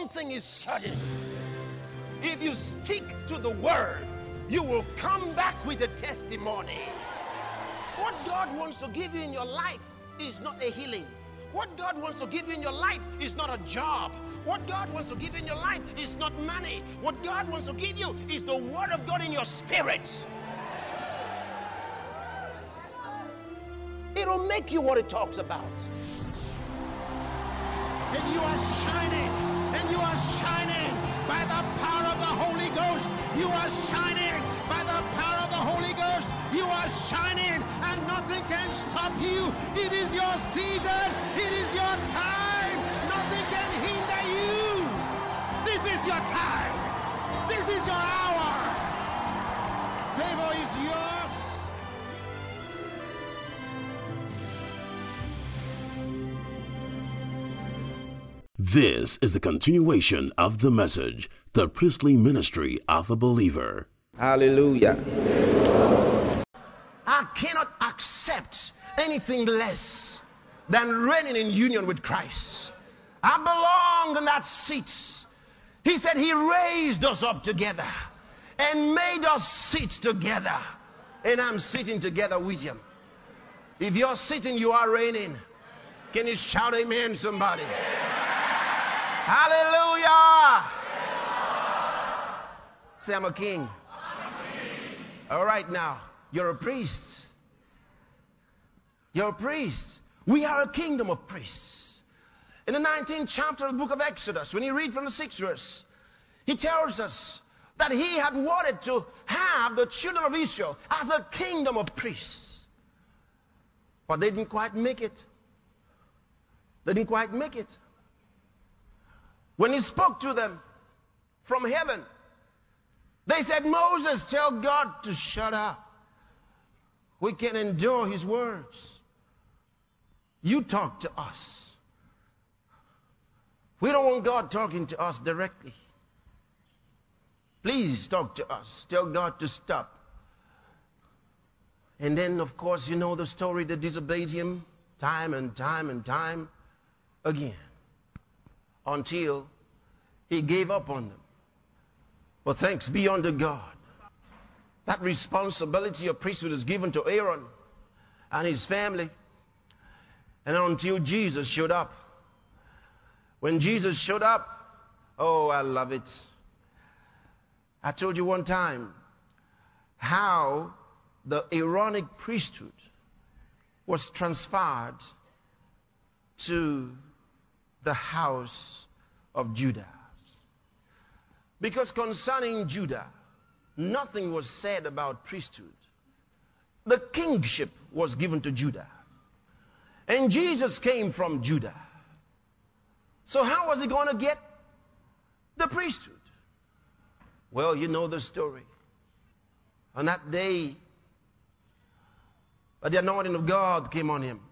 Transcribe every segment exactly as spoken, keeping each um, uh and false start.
one thing is certain. If you stick to the word, you will come back with a testimony. What God wants to give you in your life is not a healing. What God wants to give you in your life is not a job. What God wants to give you in your life is not money. What God wants to give you is the word of God in your spirit. It'll make you what it talks about. And you are shining, and you are shining by the power of the Holy Ghost. You are shining by the power of the Holy Ghost. You are shining, and nothing can stop you. It is your season. It is your time. Nothing can hinder you. This is your time. This is your hour. Favor is yours. This is the continuation of the message, the priestly ministry of a believer. Hallelujah. I cannot accept anything less than reigning in union with Christ. I belong in that seat. He said he raised us up together and made us sit together. And I'm sitting together with him. If you're sitting, you are reigning. Can you shout amen, somebody? Hallelujah. Say, I'm a king. I'm a king. All right, now, you're a priest. You're a priest. We are a kingdom of priests. In the nineteenth chapter of the book of Exodus, when you read from the sixth verse, he tells us that he had wanted to have the children of Israel as a kingdom of priests. But they didn't quite make it. They didn't quite make it. When he spoke to them from heaven, they said, Moses, tell God to shut up. We can endure his words. You talk to us. We don't want God talking to us directly. Please talk to us. Tell God to stop. And then, of course, you know the story. They disobeyed him time and time and time again, until he gave up on them. But thanks be unto God. That responsibility of priesthood is given to Aaron and his family. And until Jesus showed up. When Jesus showed up, oh, I love it. I told you one time how the Aaronic priesthood was transferred to the house of Judah. Because concerning Judah, nothing was said about priesthood. The kingship was given to Judah. And Jesus came from Judah. So how was he going to get the priesthood? Well, you know the story. On that day, the anointing of God came on him.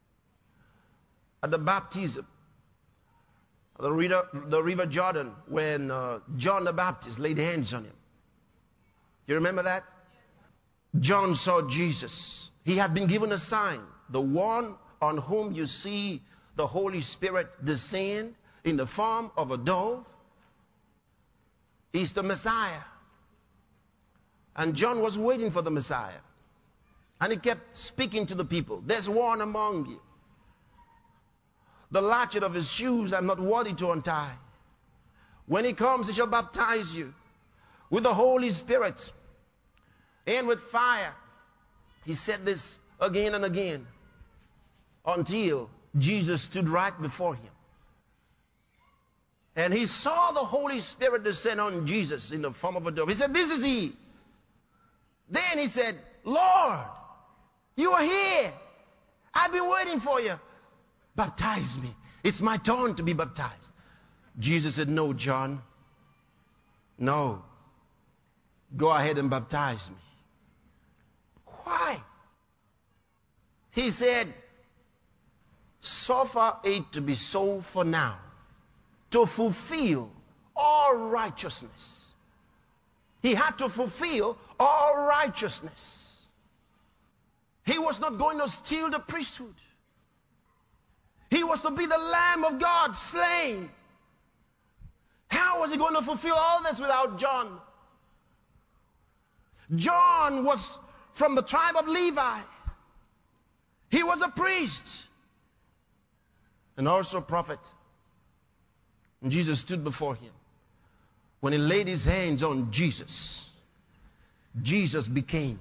At the baptism, the river, the river Jordan, when uh, John the Baptist laid hands on him. You remember that? John saw Jesus. He had been given a sign. The one on whom you see the Holy Spirit descend in the form of a dove is the Messiah. And John was waiting for the Messiah. And he kept speaking to the people. There's one among you. The latchet of his shoes I'm not worthy to untie. When he comes, he shall baptize you with the Holy Spirit and with fire. He said this again and again until Jesus stood right before him. And he saw the Holy Spirit descend on Jesus in the form of a dove. He said, this is he. Then he said, Lord, you are here. I've been waiting for you. Baptize me. It's my turn to be baptized. Jesus said, no, John. No. Go ahead and baptize me. Why? He said, suffer it to be so for now, to fulfill all righteousness. He had to fulfill all righteousness. He was not going to steal the priesthood. He was to be the Lamb of God slain. was he going to fulfill all this without John? John was from the tribe of Levi. He was a priest and also a prophet. And Jesus stood before him. When he laid his hands on Jesus, Jesus became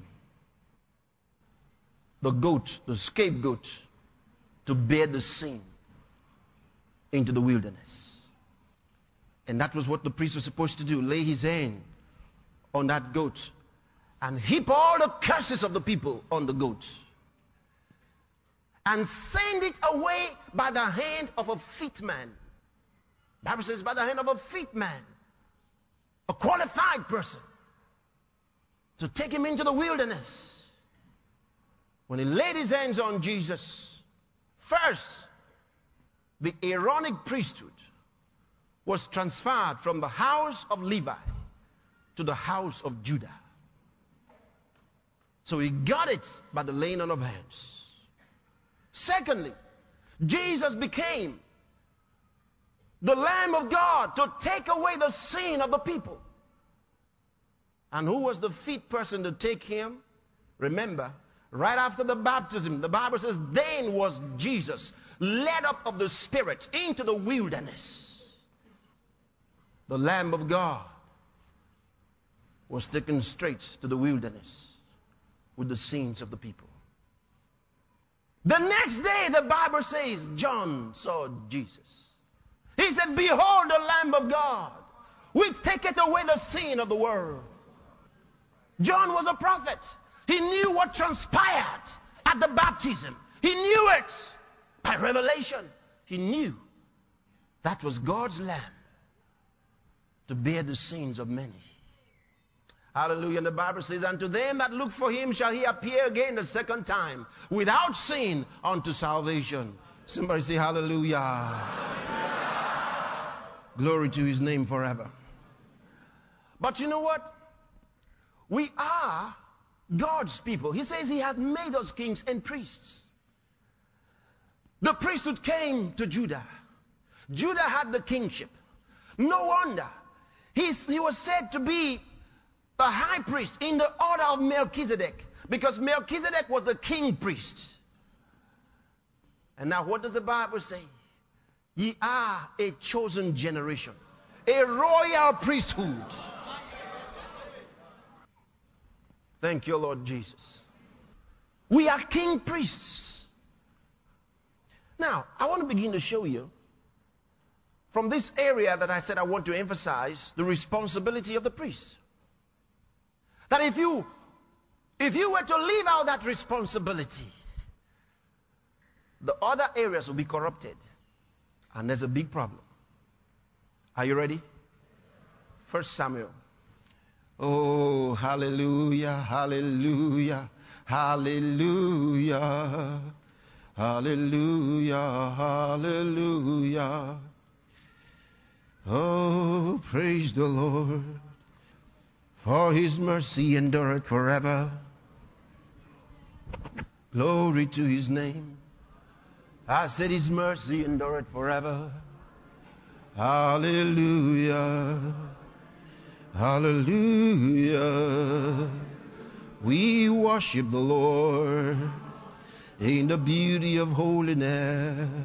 the goat, the scapegoat, to bear the sin into the wilderness. And that was what the priest was supposed to do, lay his hand on that goat and heap all the curses of the people on the goat and send it away by the hand of a fit man. The Bible says by the hand of a fit man, a qualified person, to take him into the wilderness. When he laid his hands on Jesus, first, the Aaronic priesthood was transferred from the house of Levi to the house of Judah. So he got it by the laying on of hands. Secondly, Jesus became the Lamb of God to take away the sin of the people. And who was the fit person to take him? Remember, right after the baptism, the Bible says, then was Jesus led up of the Spirit into the wilderness. The Lamb of God was taken straight to the wilderness with the sins of the people. The next day, the Bible says, John saw Jesus. He said, behold the Lamb of God, which taketh away the sin of the world. John was a prophet. He knew what transpired at the baptism. He knew it by revelation. He knew that was God's Lamb to bear the sins of many. Hallelujah. And the Bible says, unto them that look for him shall he appear again the second time, without sin, unto salvation. Somebody say hallelujah. Hallelujah. Glory to his name forever. But you know what? We are God's people. He says he hath made us kings and priests. The priesthood came to Judah. Judah had the kingship. No wonder. He's, he was said to be the high priest in the order of Melchizedek, because Melchizedek was the king priest. And now what does the Bible say? Ye are a chosen generation, a royal priesthood. Thank you, Lord Jesus. We are king priests. Now, I want to begin to show you from this area that I said I want to emphasize the responsibility of the priest. That if you if you were to leave out that responsibility, the other areas will be corrupted. And there's a big problem. Are you ready? First Samuel. Oh, hallelujah, hallelujah, hallelujah, hallelujah, hallelujah. Oh, praise the Lord, for his mercy endureth forever. Glory to his name. I said his mercy endureth forever. Hallelujah. Hallelujah. We worship the Lord in the beauty of holiness.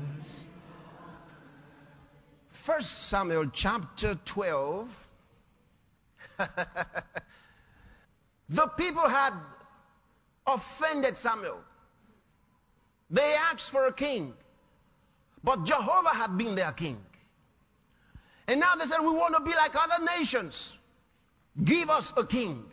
First Samuel chapter twelve. The people had offended Samuel. They asked for a king, but Jehovah had been their king. And now they said, we want to be like other nations. Give us a king.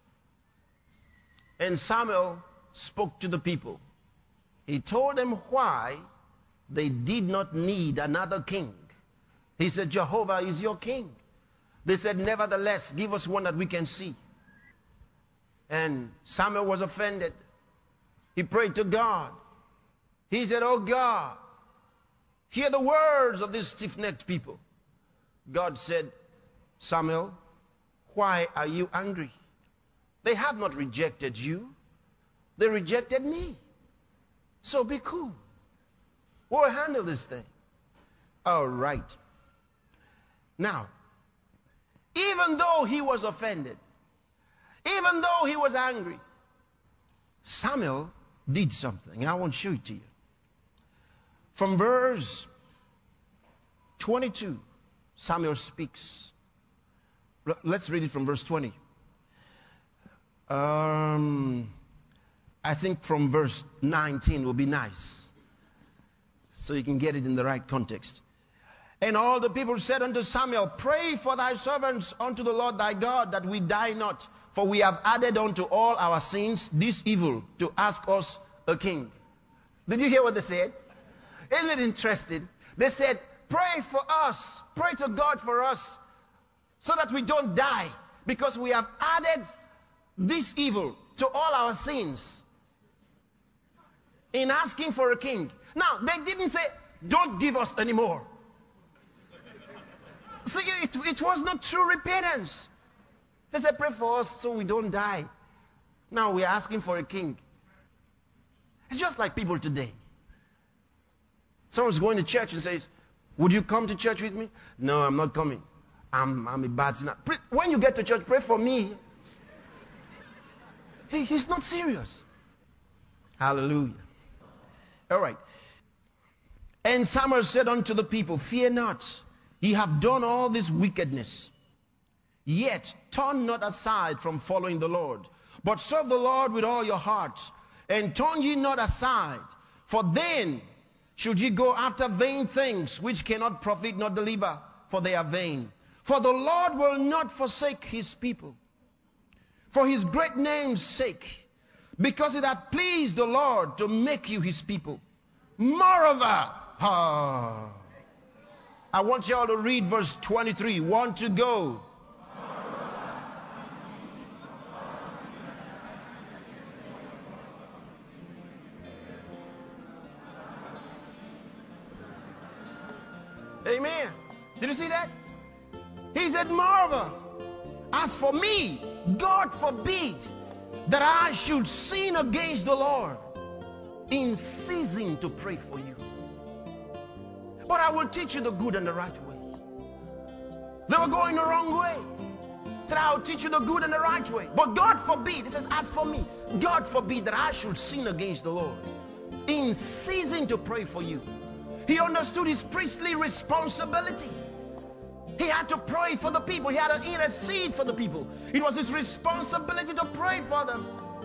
And Samuel spoke to the people. He told them why they did not need another king. He said, Jehovah is your king. They said, nevertheless, give us one that we can see. And Samuel was offended. He prayed to God. He said, oh God, hear the words of these stiff-necked people. God said, Samuel, why are you angry? They have not rejected you. They rejected me. So be cool. We'll handle this thing. All right. Now, even though he was offended, even though he was angry, Samuel did something, and I want to show it to you. From verse twenty-two, Samuel speaks. Let's read it from verse twenty. Um, I think from verse nineteen will be nice, so you can get it in the right context. And all the people said unto Samuel, Pray for thy servants unto the Lord thy God, that we die not. For we have added unto all our sins this evil, to ask us a king. Did you hear what they said? Isn't it interesting? They said, pray for us. Pray to God for us, so that we don't die. Because we have added this evil to all our sins in asking for a king. Now, they didn't say, don't give us any more. See, it, it was not true repentance. They said, pray for us so we don't die. Now we're asking for a king. It's just like people today. Someone's going to church and says, would you come to church with me? No, I'm not coming. I'm, I'm a bad sinner. Pray, when you get to church, pray for me. He, he's not serious. Hallelujah. All right. And Samuel said unto the people, Fear not, ye have done all this wickedness. Yet turn not aside from following the Lord, but serve the Lord with all your heart, and turn ye not aside, for then should ye go after vain things, which cannot profit nor deliver, for they are vain. For the Lord will not forsake his people, for his great name's sake, because it hath pleased the Lord to make you his people. Moreover, ah, I want you all to read verse twenty-three. One to go. Amen. Did you see that? He said, moreover, as for me, God forbid that I should sin against the Lord in ceasing to pray for you. But I will teach you the good and the right way. They were going the wrong way. He said, I will teach you the good and the right way. But God forbid, he says, as for me, God forbid that I should sin against the Lord in ceasing to pray for you. He understood his priestly responsibility. He had to pray for the people. He had to intercede for the people. It was his responsibility to pray for them.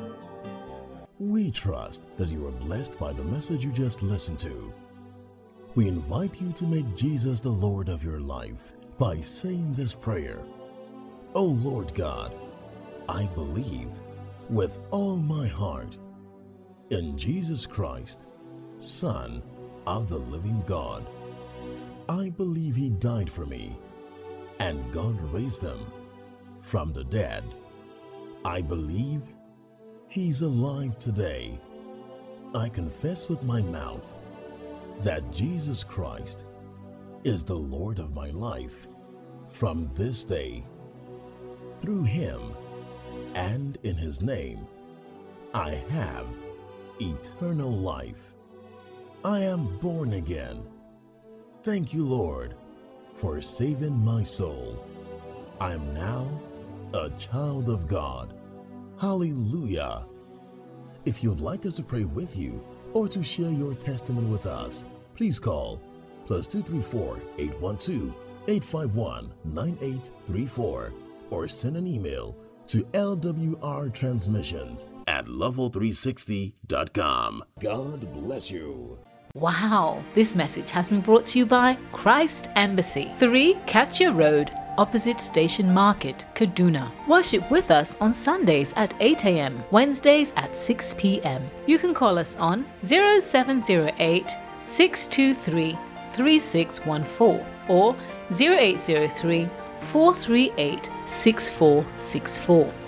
We trust that you are blessed by the message you just listened to. We invite you to make Jesus the Lord of your life by saying this prayer. Oh Lord God, I believe with all my heart in Jesus Christ, Son of the living God. I believe he died for me, and God raised him from the dead. I believe he's alive today. I confess with my mouth that Jesus Christ is the Lord of my life from this day. Through him and in his name, I have eternal life. I am born again. Thank you, Lord, for saving my soul. I am now a child of God. Hallelujah. If you'd like us to pray with you or to share your testimony with us, please call plus two three four, eight one two, eight five one, nine eight three four or send an email to L W R transmissions at level three sixty dot com. God bless you. Wow, this message has been brought to you by Christ Embassy, three Katya Road, opposite Station Market, Kaduna. Worship with us on Sundays at eight a.m., Wednesdays at six p.m. You can call us on zero seven zero eight, six two three, three six one four or zero eight zero three, four three eight, six four six four.